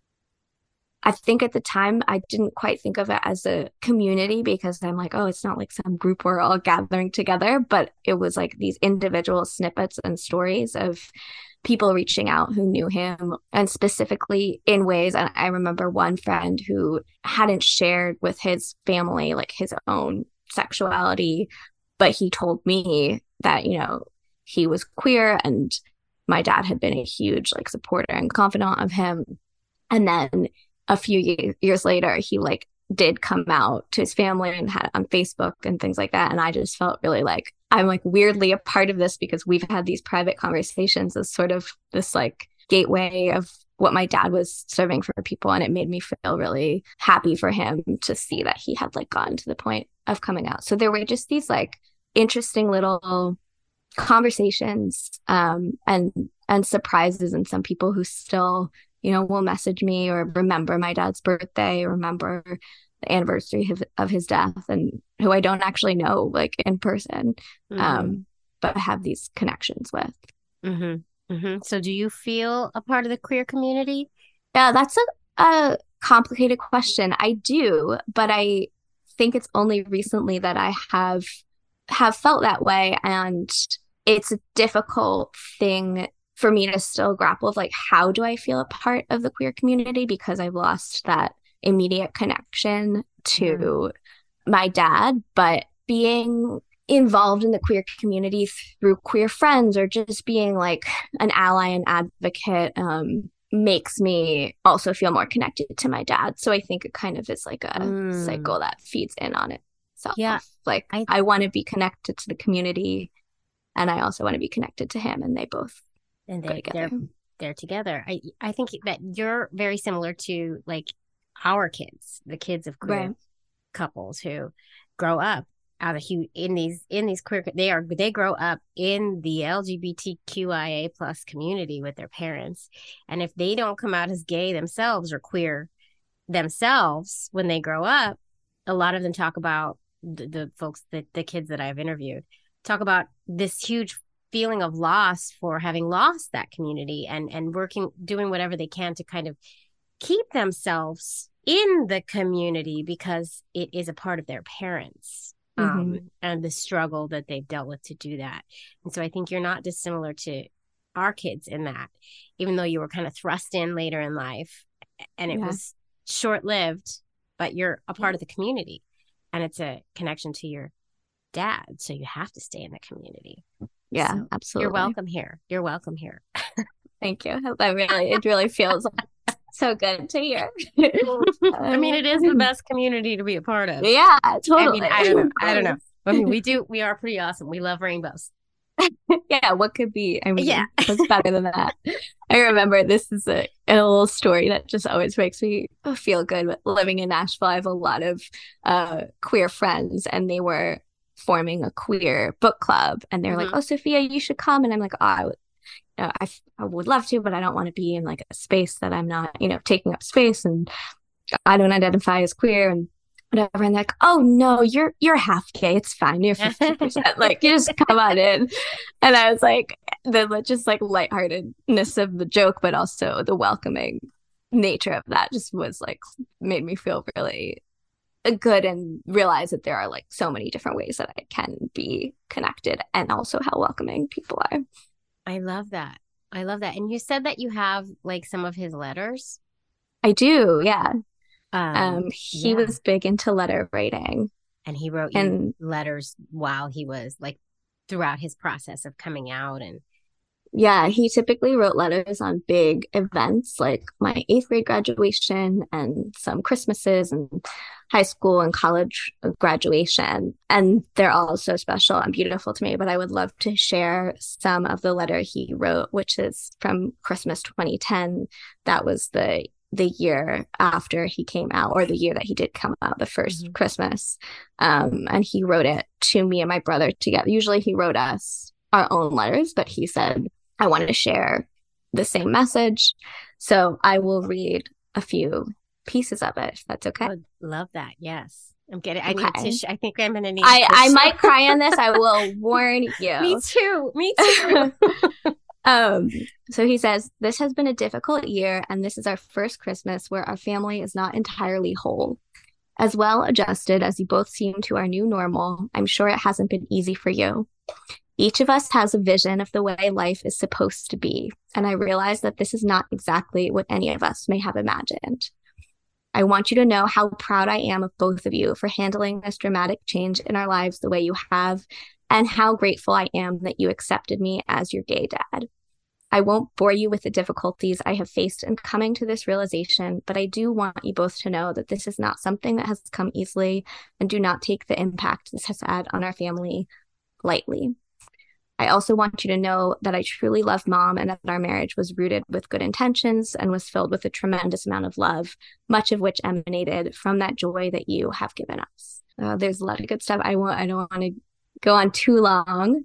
I think at the time I didn't quite think of it as a community because I'm like, oh, it's not like some group we're all gathering together, but it was like these individual snippets and stories of people reaching out who knew him, and specifically in ways. And I remember one friend who hadn't shared with his family like his own sexuality, but he told me that, you know, he was queer and my dad had been a huge like supporter and confidant of him. And then a few ye- years later, he like did come out to his family and had it on Facebook and things like that. And I just felt really like I'm like weirdly a part of this because we've had these private conversations as sort of this like gateway of what my dad was serving for people. And it made me feel really happy for him to see that he had like gotten to the point of coming out. So there were just these like interesting little conversations um, and and surprises, and some people who still, you know, will message me or remember my dad's birthday, or remember the anniversary of, of his death, and who I don't actually know like in person,
Mhm.
um, but have these connections with.
Mm-hmm. Mm-hmm. So do you feel a part of the queer community?
Yeah, that's a, a complicated question. I do, but I think it's only recently that I have have felt that way, and it's a difficult thing for me to still grapple with, like, how do I feel a part of the queer community, because I've lost that immediate connection to my dad. But being involved in the queer community through queer friends, or just being like an ally and advocate, um, makes me also feel more connected to my dad. So I think it kind of is like a
Mm.
cycle that feeds in on itself.
Yeah,
Like
I-
I want to be connected to the community, and I also want to be connected to him, and they both
And
go
they,
together.
they're they're together. I I think that you're very similar to like our kids, the kids of queer
Right.
couples who grow up out of hu- in these in these queer they are they grow up in the L G B T Q I A plus community with their parents, and if they don't come out as gay themselves or queer themselves when they grow up, a lot of them talk about the, the folks that the kids that I've interviewed talk about this huge feeling of loss for having lost that community and and working, doing whatever they can to kind of keep themselves in the community because it is a part of their parents. Um,
Mm-hmm.
and the struggle that they've dealt with to do that. And so I think you're not dissimilar to our kids in that, even though you were kind of thrust in later in life and it
Yeah.
was short-lived, but you're a part of the community and it's a connection to your dad. So you have to stay in the community.
Yeah,
So
absolutely.
You're welcome here. You're welcome here.
Thank you. That really, it really feels so good to hear.
I mean, it is the best community to be a part of.
Yeah,
I
totally.
mean, I don't know. I don't know. I mean, we do, we are pretty awesome. We love rainbows.
Yeah, what could be? I mean,
Yeah.
what's better than that? I remember this is a, a little story that just always makes me feel good. But living in Nashville, I have a lot of uh, queer friends, and they were forming a queer book club. And they were like,
Mhm.
"Oh, Sophia, you should come." And I'm like, "Oh, I would, uh, I, f- I would love to, but I don't want to be in like a space that I'm not, you know, taking up space, and I don't identify as queer and whatever." And like, "Oh no, you're you're half gay. It's fine. You're fifty percent. Like, you just come on in." And I was like, the just like lightheartedness of the joke, but also the welcoming nature of that just was like made me feel really good and realize that there are like so many different ways that I can be connected, and also how welcoming people are.
I love that. I love that. And you said that you have like some of his letters.
I do, yeah.
Um,
Um, he
yeah.
was big into letter writing.
and he wrote you
and-
letters while he was like throughout his process of coming out. And
Yeah, he typically wrote letters on big events like my eighth grade graduation and some Christmases and high school and college graduation. And they're all so special and beautiful to me. But I would love to share some of the letter he wrote, which is from Christmas twenty ten. That was the the year after he came out, or the year that he did come out, the first
Mhm.
Christmas. Um, and he wrote it to me and my brother together. Usually he wrote us our own letters, but he said, I wanted to share the same message. So I will read a few pieces of it, if that's okay.
I would love that. Yes. I'm getting, I need
Okay.
tissue. I think I'm going to need
I, I
tissue.
might cry on this. I will warn you.
Me too. Me too.
Um, so he says, this has been a difficult year, and this is our first Christmas where our family is not entirely whole. As well adjusted as you both seem to our new normal, I'm sure it hasn't been easy for you. Each of us has a vision of the way life is supposed to be, and I realize that this is not exactly what any of us may have imagined. I want you to know how proud I am of both of you for handling this dramatic change in our lives the way you have, and how grateful I am that you accepted me as your gay dad. I won't bore you with the difficulties I have faced in coming to this realization, but I do want you both to know that this is not something that has come easily, and do not take the impact this has had on our family lightly. I also want you to know that I truly love Mom, and that our marriage was rooted with good intentions and was filled with a tremendous amount of love, much of which emanated from that joy that you have given us. Uh, there's a lot of good stuff. I won't, I don't want to go on too long,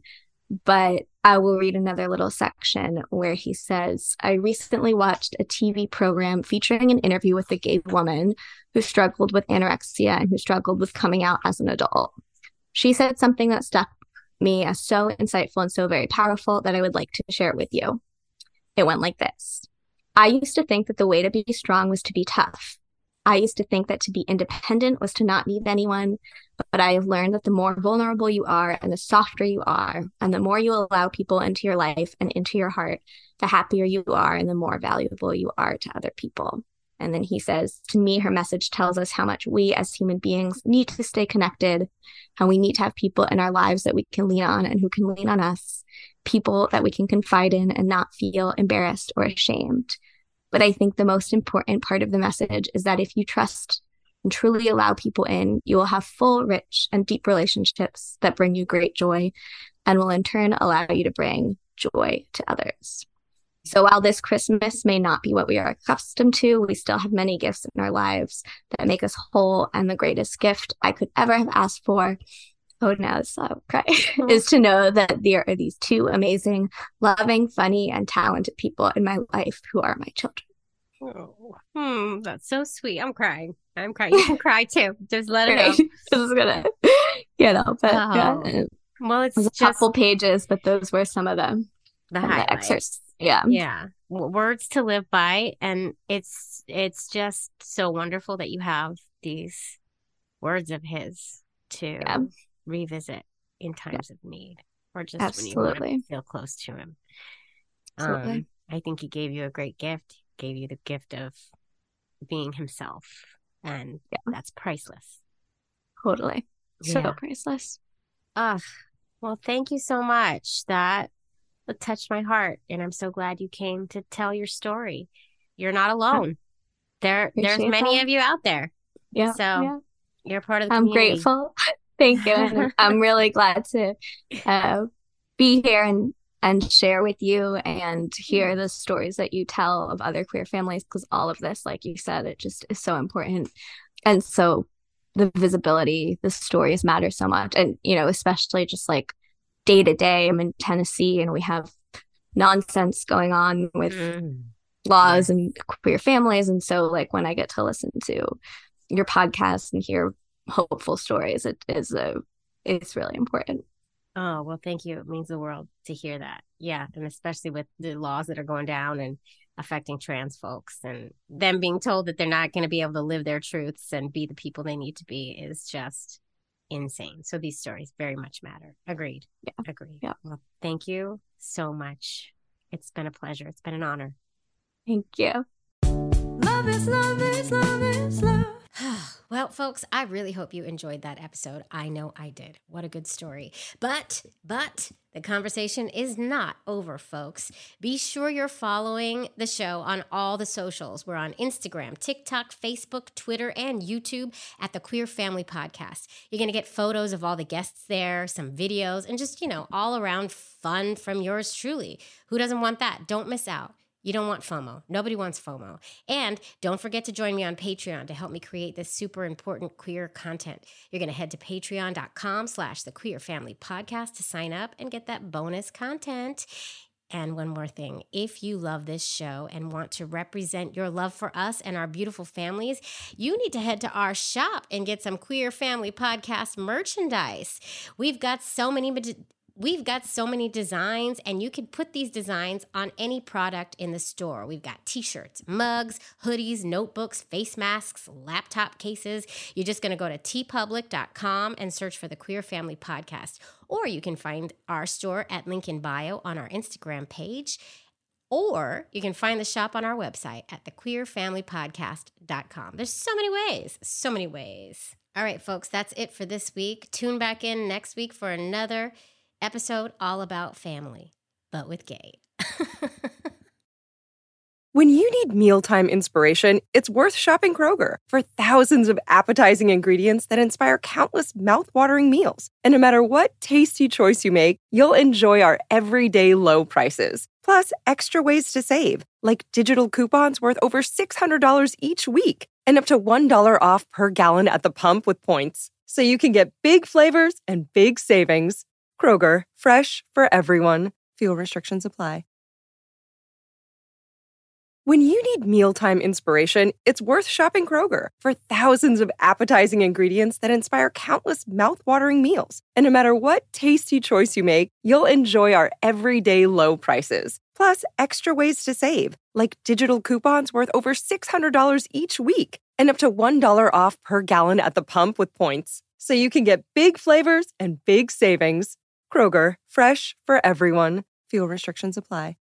but I will read another little section where he says, I recently watched a T V program featuring an interview with a gay woman who struggled with anorexia and who struggled with coming out as an adult. She said something that stuck me as so insightful and so very powerful that I would like to share it with you. It went like this. I used to think that the way to be strong was to be tough. I used to think that to be independent was to not need anyone, but I have learned that the more vulnerable you are and the softer you are, and the more you allow people into your life and into your heart, the happier you are and the more valuable you are to other people. And then he says, to me, her message tells us how much we as human beings need to stay connected, how we need to have people in our lives that we can lean on and who can lean on us, people that we can confide in and not feel embarrassed or ashamed. But I think the most important part of the message is that if you trust and truly allow people in, you will have full, rich, and deep relationships that bring you great joy and will in turn allow you to bring joy to others. So while this Christmas may not be what we are accustomed to, we still have many gifts in our lives that make us whole, and the greatest gift I could ever have asked for, oh no, so cry, is to know that there are these two amazing, loving, funny, and talented people in my life who are my children.
Oh, hmm, that's so sweet. I'm crying. I'm crying. You can cry too. Just let it
Right.
out.
This is gonna, you know, but
Oh.
yeah.
Well, it's
It was a
just
couple pages, but those were some of the,
the
some of the
highlights.
excerpts. Yeah.
Yeah. W- Words to live by. And it's it's just so wonderful that you have these words of his to
Yeah.
revisit in times of need, or just when you
Absolutely.
want to feel close to him.
Absolutely.
Um, I think he gave you a great gift. He gave you the gift of being himself, and
Yeah.
that's priceless.
Totally. So
Yeah.
priceless.
Ugh. Well, thank you so much. That that touched my heart, and I'm so glad you came to tell your story. You're not alone. There, there's
Appreciate
many
that.
of you out there.
Yeah.
So
yeah.
you're part of the
I'm
community.
grateful. Thank you. And I'm, I'm really glad to uh, be here and, and share with you and hear the stories that you tell of other queer families, because all of this, like you said, it just is so important. And so the visibility, the stories matter so much. And, you know, especially just like day to day, I'm in Tennessee and we have nonsense going on with
Mm.
laws and queer families. And so like when I get to listen to your podcast and hear hopeful stories, it is a it's really important.
Oh, well, thank you. It means the world to hear that. Yeah. And especially with the laws that are going down and affecting trans folks, and them being told that they're not going to be able to live their truths and be the people they need to be is just insane. So these stories very much matter. Agreed.
Yeah.
Agreed.
Yeah.
Well, thank you so much. It's been a pleasure. It's been an honor.
Thank you.
Love is love is love is love.
Well, folks, I really hope you enjoyed that episode. I know I did. What a good story. But, but the conversation is not over, folks. Be sure you're following the show on all the socials. We're on Instagram, TikTok, Facebook, Twitter, and YouTube at the Queer Family Podcast. You're going to get photos of all the guests there, some videos, and just, you know, all around fun from yours truly. Who doesn't want that? Don't miss out. You don't want FOMO. Nobody wants FOMO. And don't forget to join me on Patreon to help me create this super important queer content. You're going to head to patreon.com slash the Queer Family Podcast to sign up and get that bonus content. And one more thing, if you love this show and want to represent your love for us and our beautiful families, you need to head to our shop and get some Queer Family Podcast merchandise. We've got so many... We've got so many designs, and you can put these designs on any product in the store. We've got t-shirts, mugs, hoodies, notebooks, face masks, laptop cases. You're just going to go to t public dot com and search for the Queer Family Podcast. Or you can find our store at link in bio on our Instagram page. Or you can find the shop on our website at the queer family podcast dot com. There's so many ways, so many ways. All right, folks, that's it for this week. Tune back in next week for another episode all about family, but with Gay.
When you need mealtime inspiration, it's worth shopping Kroger for thousands of appetizing ingredients that inspire countless mouth-watering meals. And no matter what tasty choice you make, you'll enjoy our everyday low prices. Plus, extra ways to save, like digital coupons worth over six hundred dollars each week and up to one dollar off per gallon at the pump with points. So you can get big flavors and big savings. Kroger, fresh for everyone. Fuel restrictions apply. When you need mealtime inspiration, it's worth shopping Kroger for thousands of appetizing ingredients that inspire countless mouth-watering meals. And no matter what tasty choice you make, you'll enjoy our everyday low prices. Plus, extra ways to save, like digital coupons worth over six hundred dollars each week and up to one dollar off per gallon at the pump with points. So you can get big flavors and big savings. Kroger, fresh for everyone. Fuel restrictions apply.